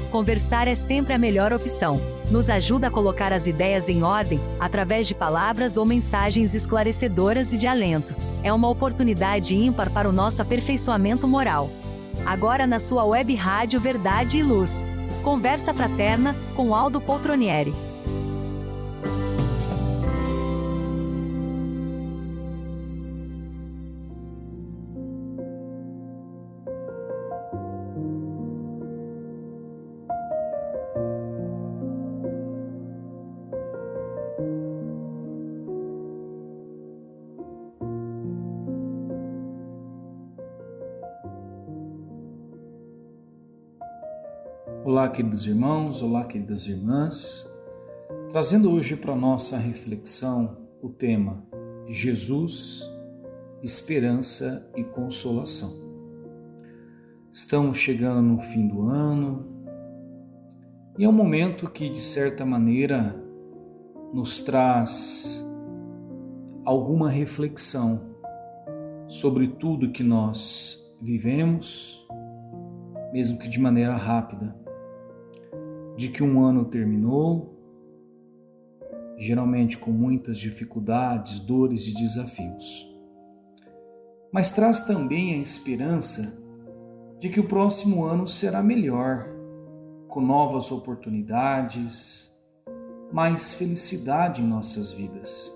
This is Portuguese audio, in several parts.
Conversar é sempre a melhor opção. Nos ajuda a colocar as ideias em ordem, através de palavras ou mensagens esclarecedoras e de alento. É uma oportunidade ímpar para o nosso aperfeiçoamento moral. Agora na sua web rádio Verdade e Luz. Conversa Fraterna com Aldo Poltronieri. Olá, queridos irmãos, olá, queridas irmãs. Trazendo hoje para nossa reflexão o tema Jesus, esperança e consolação. Estamos chegando no fim do ano e é um momento que, de certa maneira, nos traz alguma reflexão sobre tudo que nós vivemos, mesmo que de maneira rápida. De que um ano terminou, geralmente com muitas dificuldades, dores e desafios. Mas traz também a esperança de que o próximo ano será melhor, com novas oportunidades, mais felicidade em nossas vidas.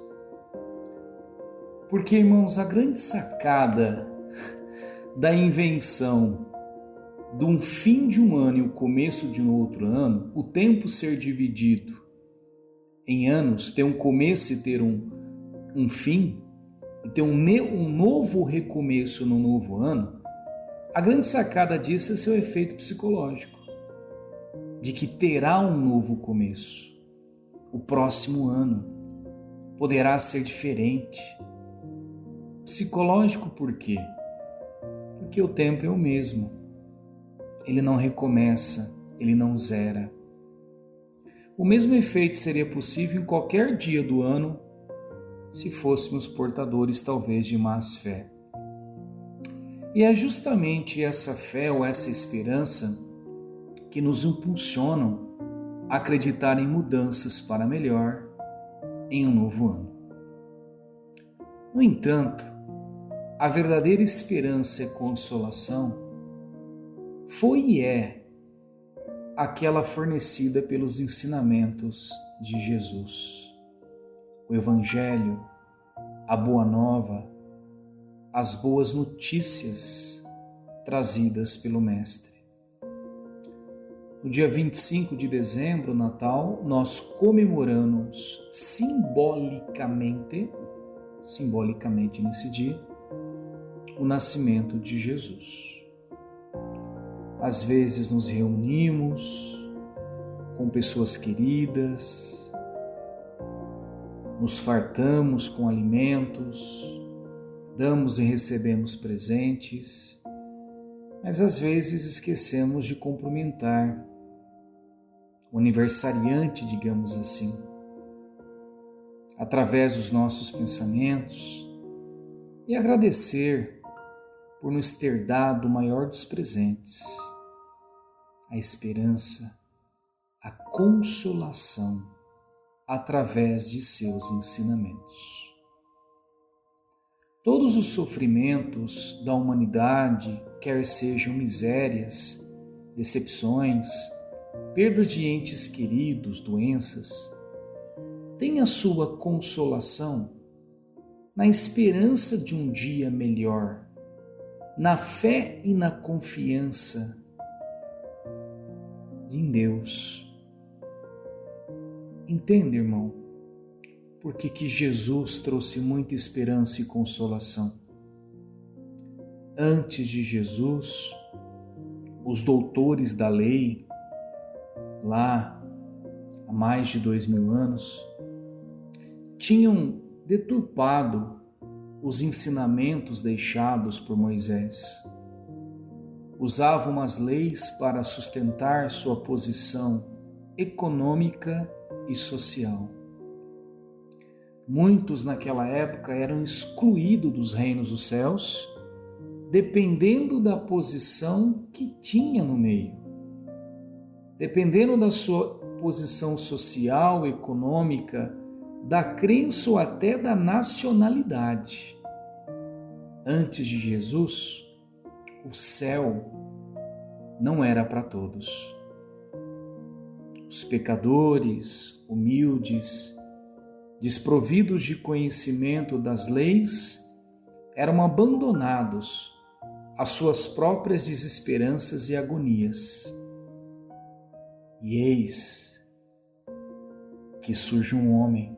Porque, irmãos, a grande sacada da invenção de um fim de um ano e o começo de um outro ano, o tempo ser dividido em anos, ter um começo e ter um fim, e ter um novo recomeço no novo ano, a grande sacada disso é seu efeito psicológico, de que terá um novo começo. O próximo ano poderá ser diferente. Psicológico por quê? Porque o tempo é o mesmo. Ele não recomeça, ele não zera. O mesmo efeito seria possível em qualquer dia do ano se fôssemos portadores talvez de más fé. E é justamente essa fé ou essa esperança que nos impulsionam a acreditar em mudanças para melhor em um novo ano. No entanto, a verdadeira esperança e consolação foi e é aquela fornecida pelos ensinamentos de Jesus. O Evangelho, a Boa Nova, as boas notícias trazidas pelo Mestre. No dia 25 de dezembro, Natal, nós comemoramos simbolicamente nesse dia, o nascimento de Jesus. Às vezes nos reunimos com pessoas queridas, nos fartamos com alimentos, damos e recebemos presentes, mas às vezes esquecemos de cumprimentar o aniversariante, digamos assim, através dos nossos pensamentos e agradecer por nos ter dado o maior dos presentes, a esperança, a consolação através de seus ensinamentos. Todos os sofrimentos da humanidade, quer sejam misérias, decepções, perdas de entes queridos, doenças, têm a sua consolação na esperança de um dia melhor, na fé e na confiança em Deus. Entende, irmão, por que Jesus trouxe muita esperança e consolação? Antes de Jesus, os doutores da lei, lá há mais de 2000 anos, tinham deturpado os ensinamentos deixados por Moisés. Usavam as leis para sustentar sua posição econômica e social. Muitos naquela época eram excluídos dos reinos dos céus, dependendo da posição que tinha no meio. dependendo da sua posição social, econômica, da crença ou até da nacionalidade. Antes de Jesus, o céu não era para todos. Os pecadores, humildes, desprovidos de conhecimento das leis, eram abandonados às suas próprias desesperanças e agonias. E eis que surge um homem.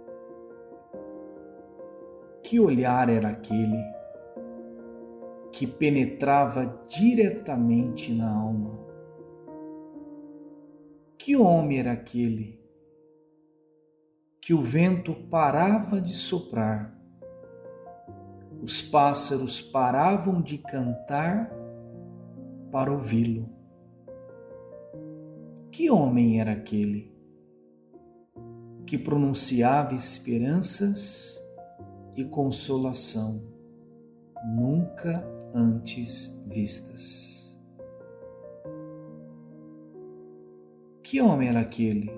Que olhar era aquele que penetrava diretamente na alma? Que homem era aquele que o vento parava de soprar, os pássaros paravam de cantar para ouvi-lo? Que homem era aquele que pronunciava esperanças e consolação nunca antes vistas? Que homem era aquele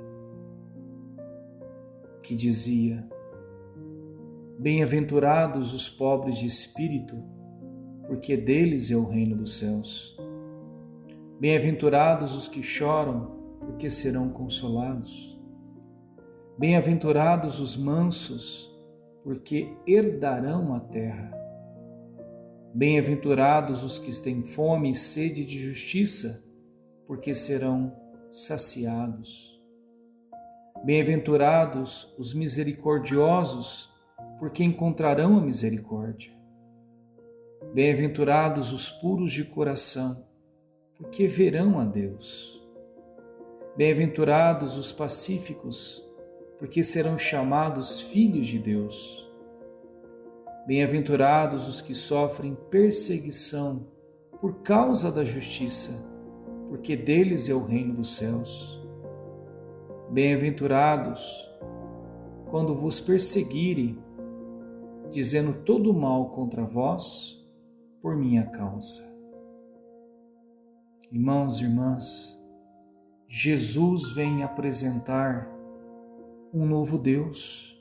que dizia: bem-aventurados os pobres de espírito, porque deles é o reino dos céus. Bem-aventurados os que choram, porque serão consolados. Bem-aventurados os mansos, porque herdarão a terra. Bem-aventurados os que têm fome e sede de justiça, porque serão saciados. Bem-aventurados os misericordiosos, porque encontrarão a misericórdia. Bem-aventurados os puros de coração, porque verão a Deus. Bem-aventurados os pacíficos, porque serão chamados filhos de Deus. Bem-aventurados os que sofrem perseguição por causa da justiça, porque deles é o reino dos céus. Bem-aventurados quando vos perseguirem, dizendo todo mal contra vós por minha causa. Irmãos e irmãs, Jesus vem apresentar um novo Deus.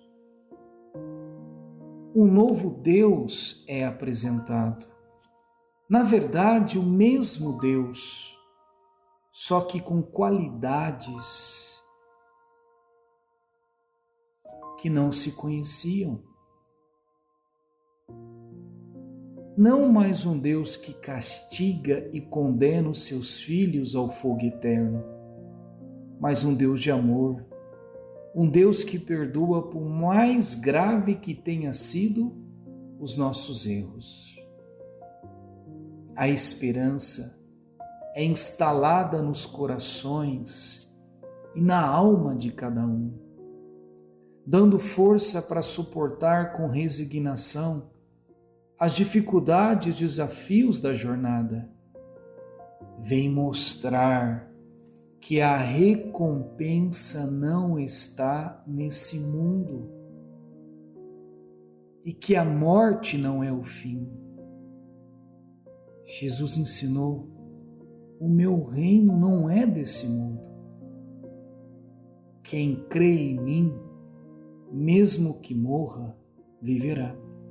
Um novo Deus é apresentado. Na verdade, o mesmo Deus, só que com qualidades que não se conheciam. Não mais um Deus que castiga e condena os seus filhos ao fogo eterno, mas um Deus de amor, um Deus que perdoa por mais grave que tenha sido os nossos erros. A esperança é instalada nos corações e na alma de cada um, dando força para suportar com resignação as dificuldades e desafios da jornada. Vem mostrar que a recompensa não está nesse mundo e que a morte não é o fim. Jesus ensinou: o meu reino não é desse mundo. Quem crê em mim, mesmo que morra, viverá.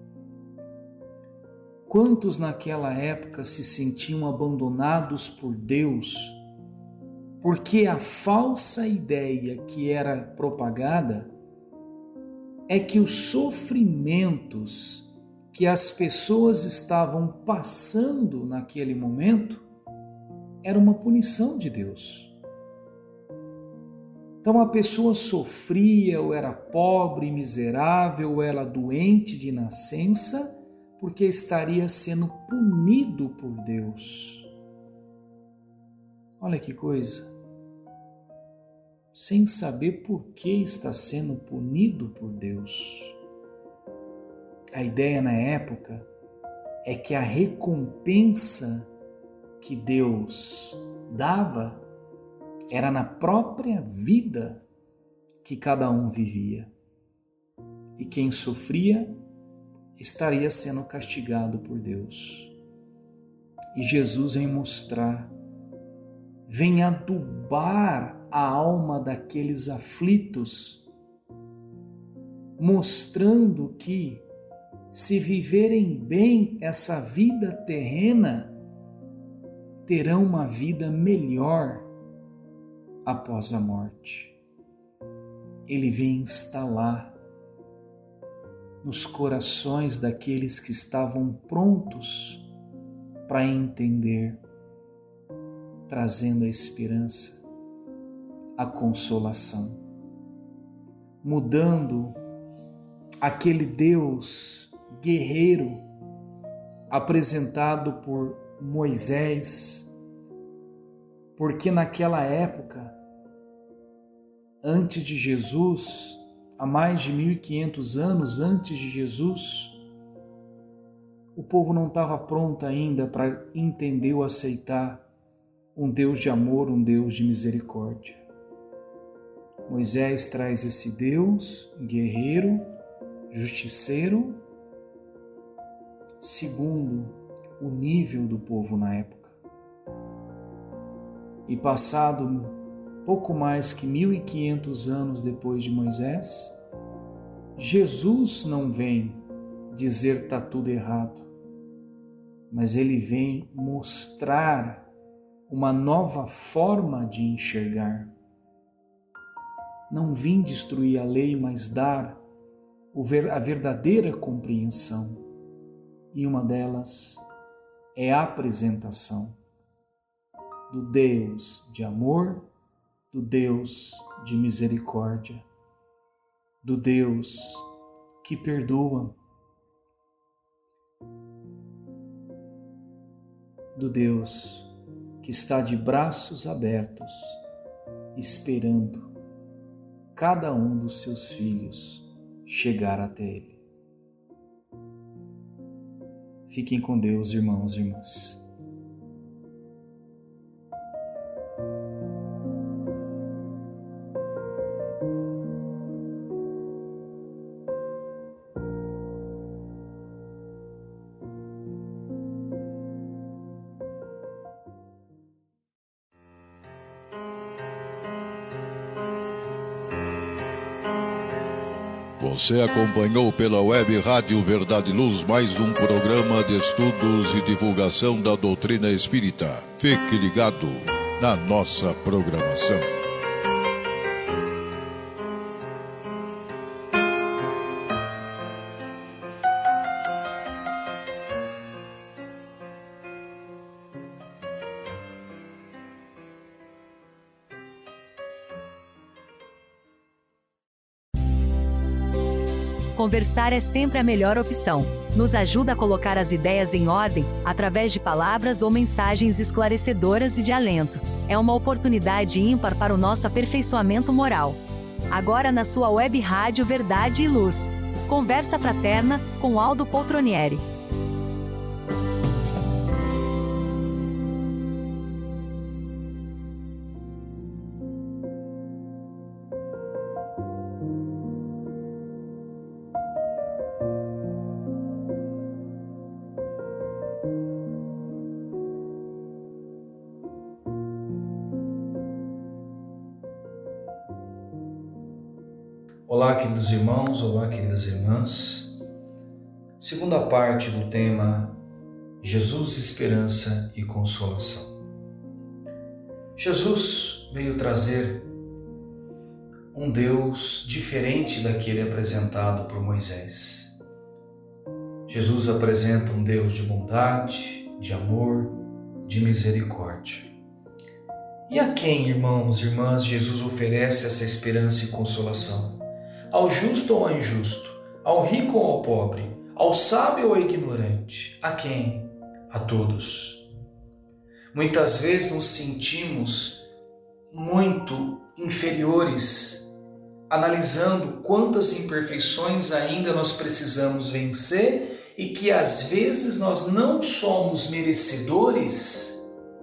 Quantos naquela época se sentiam abandonados por Deus, porque a falsa ideia que era propagada é que os sofrimentos que as pessoas estavam passando naquele momento era uma punição de Deus. Então a pessoa sofria, ou era pobre, miserável, ou era doente de nascença, porque estaria sendo punido por Deus. Olha que coisa. Sem saber por que está sendo punido por Deus. A ideia na época é que a recompensa que Deus dava era na própria vida que cada um vivia. E quem sofria estaria sendo castigado por Deus. E Jesus vem mostrar vem adubar a alma daqueles aflitos, mostrando que, se viverem bem essa vida terrena, terão uma vida melhor após a morte. Ele vem instalar nos corações daqueles que estavam prontos para entender, trazendo a esperança, a consolação, mudando aquele Deus guerreiro apresentado por Moisés, porque naquela época, antes de Jesus, há mais de 1500 anos antes de Jesus, o povo não estava pronto ainda para entender ou aceitar um Deus de amor, um Deus de misericórdia. Moisés traz esse Deus guerreiro, justiceiro, segundo o nível do povo na época. E passado pouco mais que 1500 anos depois de Moisés, Jesus não vem dizer está tudo errado, mas ele vem mostrar uma nova forma de enxergar. Não vim destruir a lei, mas dar a verdadeira compreensão. E uma delas é a apresentação do Deus de amor, do Deus de misericórdia, do Deus que perdoa, do Deus que está de braços abertos, esperando cada um dos seus filhos chegar até Ele. Fiquem com Deus, irmãos e irmãs. Você acompanhou pela web Rádio Verdade e Luz mais um programa de estudos e divulgação da doutrina espírita. Fique ligado na nossa programação. Conversar é sempre a melhor opção. Nos ajuda a colocar as ideias em ordem, através de palavras ou mensagens esclarecedoras e de alento. É uma oportunidade ímpar para o nosso aperfeiçoamento moral. Agora na sua web rádio Verdade e Luz. Conversa fraterna com Aldo Poltronieri. Olá, queridos irmãos, olá, queridas irmãs. Segunda parte do tema Jesus, Esperança e Consolação. Jesus veio trazer um Deus diferente daquele apresentado por Moisés. Jesus apresenta um Deus de bondade, de amor, de misericórdia. E a quem, irmãos e irmãs, Jesus oferece essa esperança e consolação? Ao justo ou ao injusto, ao rico ou ao pobre, ao sábio ou ao ignorante? A quem? A todos. Muitas vezes nos sentimos muito inferiores, analisando quantas imperfeições ainda nós precisamos vencer e que às vezes nós não somos merecedores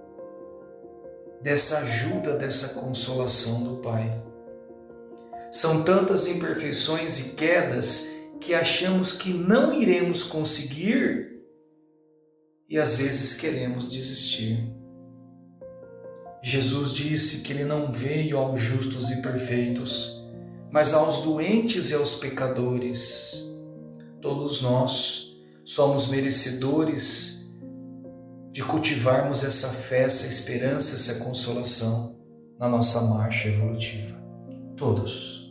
dessa ajuda, dessa consolação do Pai. São tantas imperfeições e quedas que achamos que não iremos conseguir e às vezes queremos desistir. Jesus disse que ele não veio aos justos e perfeitos, mas aos doentes e aos pecadores. Todos nós somos merecedores de cultivarmos essa fé, essa esperança, essa consolação na nossa marcha evolutiva. Todos.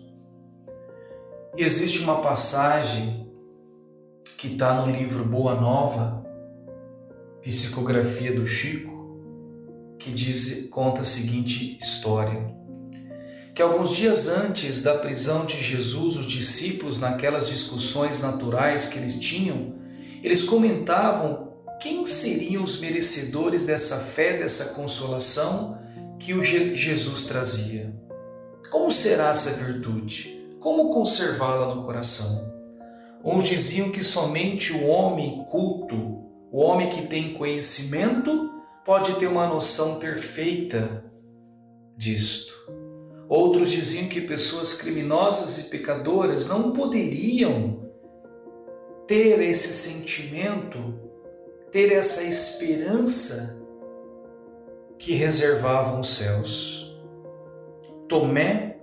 E existe uma passagem que está no livro Boa Nova, Psicografia do Chico, que conta a seguinte história: que alguns dias antes da prisão de Jesus, os discípulos, naquelas discussões naturais que eles tinham, eles comentavam quem seriam os merecedores dessa fé, dessa consolação que o Jesus trazia. Como será essa virtude? Como conservá-la no coração? Uns diziam que somente o homem culto, o homem que tem conhecimento, pode ter uma noção perfeita disto. Outros diziam que pessoas criminosas e pecadoras não poderiam ter esse sentimento, ter essa esperança que reservavam os céus. Tomé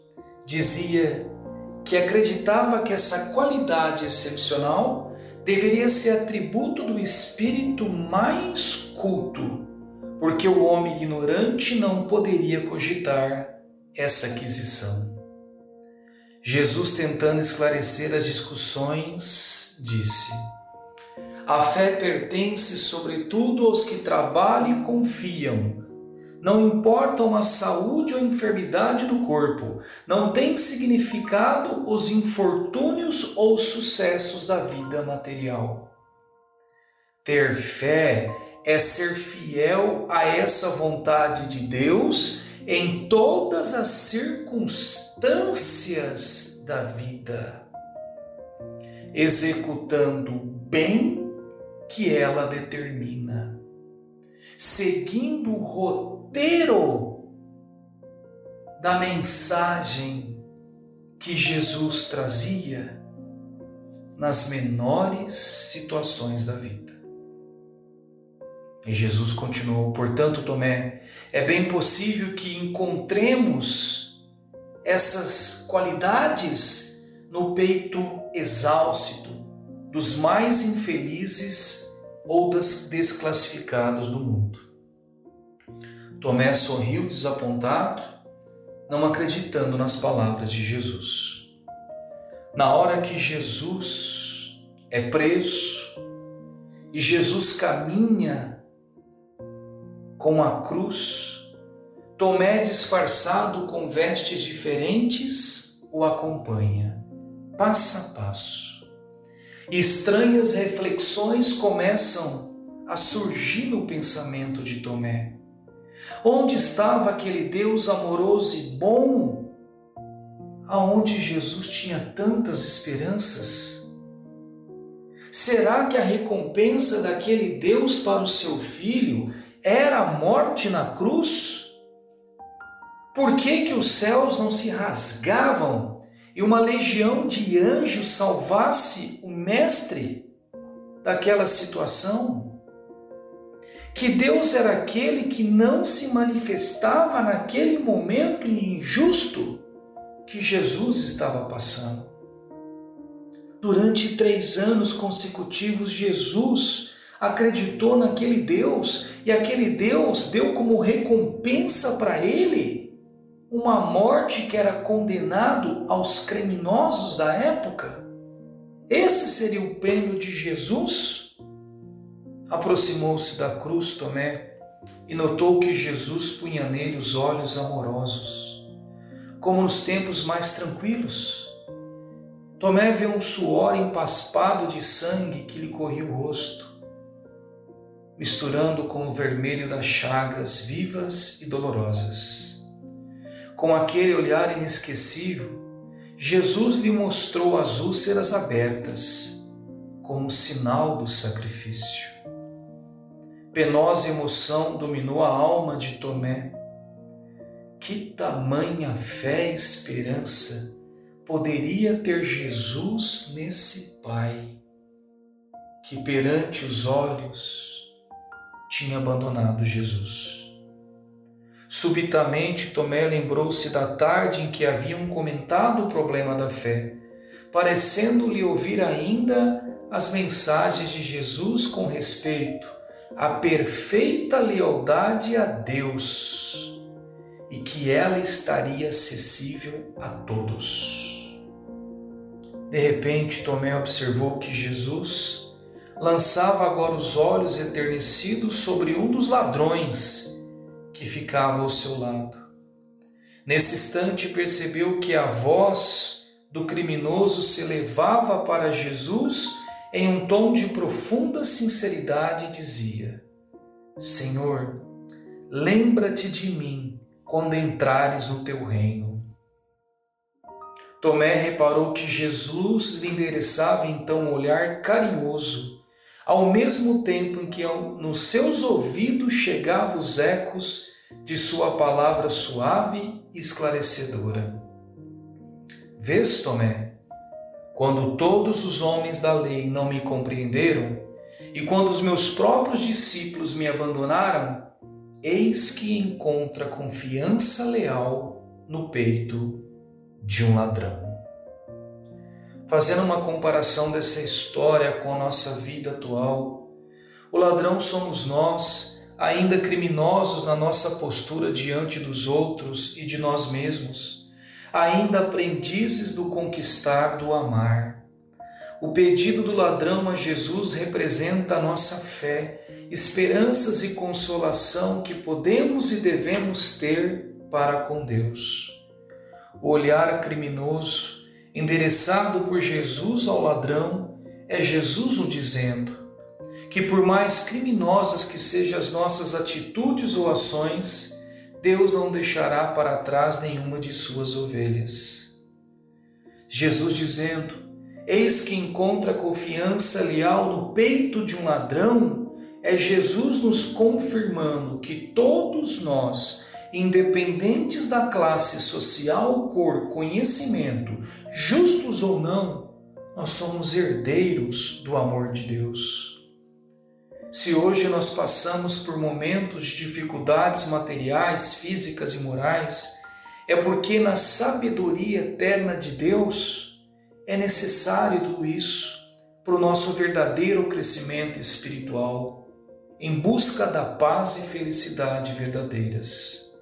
dizia que acreditava que essa qualidade excepcional deveria ser atributo do espírito mais culto, porque o homem ignorante não poderia cogitar essa aquisição. Jesus, tentando esclarecer as discussões, disse: a fé pertence sobretudo aos que trabalham e confiam. Não importa uma saúde ou enfermidade do corpo, não tem significado os infortúnios ou sucessos da vida material. Ter fé é ser fiel a essa vontade de Deus em todas as circunstâncias da vida, executando o bem que ela determina, seguindo o roteiro da mensagem que Jesus trazia nas menores situações da vida. E Jesus continuou: portanto, Tomé, é bem possível que encontremos essas qualidades no peito exausto dos mais infelizes ou dos desclassificados do mundo. Tomé sorriu desapontado, não acreditando nas palavras de Jesus. Na hora que Jesus é preso e Jesus caminha com a cruz, Tomé, disfarçado com vestes diferentes, o acompanha, passo a passo. E estranhas reflexões começam a surgir no pensamento de Tomé. Onde estava aquele Deus amoroso e bom, aonde Jesus tinha tantas esperanças? Será que a recompensa daquele Deus para o seu filho era a morte na cruz? Por que os céus não se rasgavam e uma legião de anjos salvasse o mestre daquela situação? Que Deus era aquele que não se manifestava naquele momento injusto que Jesus estava passando. Durante 3 anos consecutivos, Jesus acreditou naquele Deus, e aquele Deus deu como recompensa para ele uma morte que era condenado aos criminosos da época. Esse seria o prêmio de Jesus? Aproximou-se da cruz Tomé e notou que Jesus punha nele os olhos amorosos, como nos tempos mais tranquilos. Tomé viu um suor empaspado de sangue que lhe corria o rosto, misturando com o vermelho das chagas vivas e dolorosas. Com aquele olhar inesquecível, Jesus lhe mostrou as úlceras abertas, como sinal do sacrifício. Penosa emoção dominou a alma de Tomé. Que tamanha fé e esperança poderia ter Jesus nesse Pai, que perante os olhos tinha abandonado Jesus. Subitamente, Tomé lembrou-se da tarde em que haviam comentado o problema da fé, parecendo-lhe ouvir ainda as mensagens de Jesus com respeito à perfeita lealdade a Deus e que ela estaria acessível a todos. De repente, Tomé observou que Jesus lançava agora os olhos enternecidos sobre um dos ladrões que ficava ao seu lado. Nesse instante percebeu que a voz do criminoso se elevava para Jesus em um tom de profunda sinceridade e dizia: Senhor, lembra-te de mim quando entrares no teu reino. Tomé reparou que Jesus lhe endereçava então um olhar carinhoso, ao mesmo tempo em que nos seus ouvidos chegavam os ecos de sua palavra suave e esclarecedora. Vês, Tomé, quando todos os homens da lei não me compreenderam e quando os meus próprios discípulos me abandonaram, eis que encontra confiança leal no peito de um ladrão. Fazendo uma comparação dessa história com a nossa vida atual, o ladrão somos nós, ainda criminosos na nossa postura diante dos outros e de nós mesmos, ainda aprendizes do conquistar, do amar. O pedido do ladrão a Jesus representa a nossa fé, esperanças e consolação que podemos e devemos ter para com Deus. O olhar criminoso, endereçado por Jesus ao ladrão, é Jesus o dizendo que por mais criminosas que sejam as nossas atitudes ou ações, Deus não deixará para trás nenhuma de suas ovelhas. Jesus dizendo: eis que encontra confiança leal no peito de um ladrão, é Jesus nos confirmando que todos nós, independentes da classe social, cor, conhecimento, justos ou não, nós somos herdeiros do amor de Deus. Se hoje nós passamos por momentos de dificuldades materiais, físicas e morais, é porque na sabedoria eterna de Deus é necessário tudo isso para o nosso verdadeiro crescimento espiritual, em busca da paz e felicidade verdadeiras.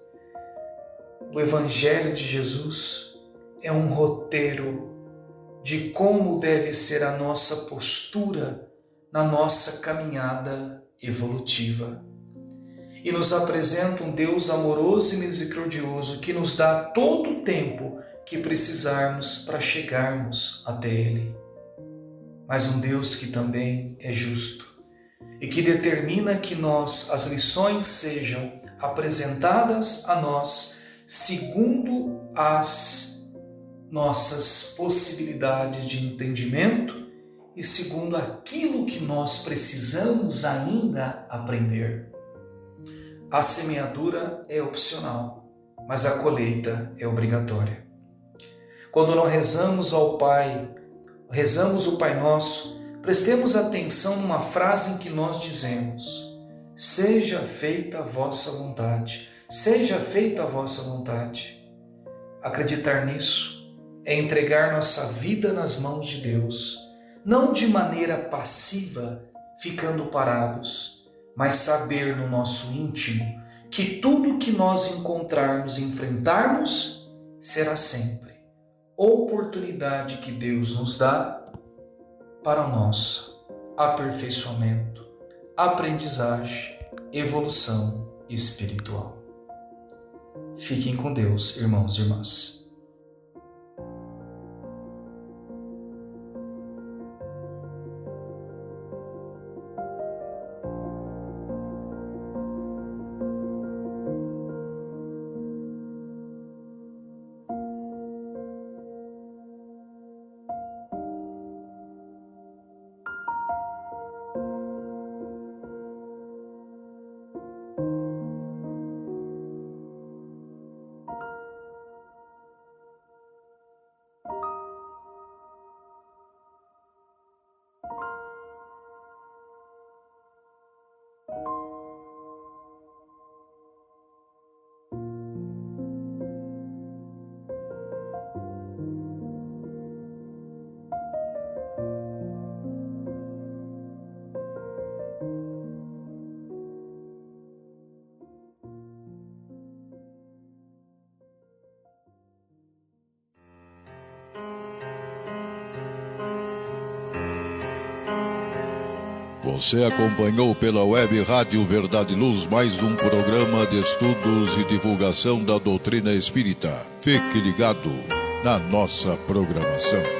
O Evangelho de Jesus é um roteiro de como deve ser a nossa postura na nossa caminhada evolutiva. E nos apresenta um Deus amoroso e misericordioso que nos dá todo o tempo que precisarmos para chegarmos até Ele. Mas um Deus que também é justo e que determina que as lições sejam apresentadas a nós segundo as nossas possibilidades de entendimento e segundo aquilo que nós precisamos ainda aprender. A semeadura é opcional, mas a colheita é obrigatória. Quando nós rezamos ao Pai, rezamos o Pai Nosso, prestemos atenção numa frase em que nós dizemos: seja feita a vossa vontade, seja feita a vossa vontade. Acreditar nisso é entregar nossa vida nas mãos de Deus, não de maneira passiva, ficando parados, mas saber no nosso íntimo que tudo que nós encontrarmos e enfrentarmos será sempre oportunidade que Deus nos dá para o nosso aperfeiçoamento, aprendizagem, evolução espiritual. Fiquem com Deus, irmãos e irmãs. Você acompanhou pela web Rádio Verdade e Luz mais um programa de estudos e divulgação da doutrina espírita. Fique ligado na nossa programação.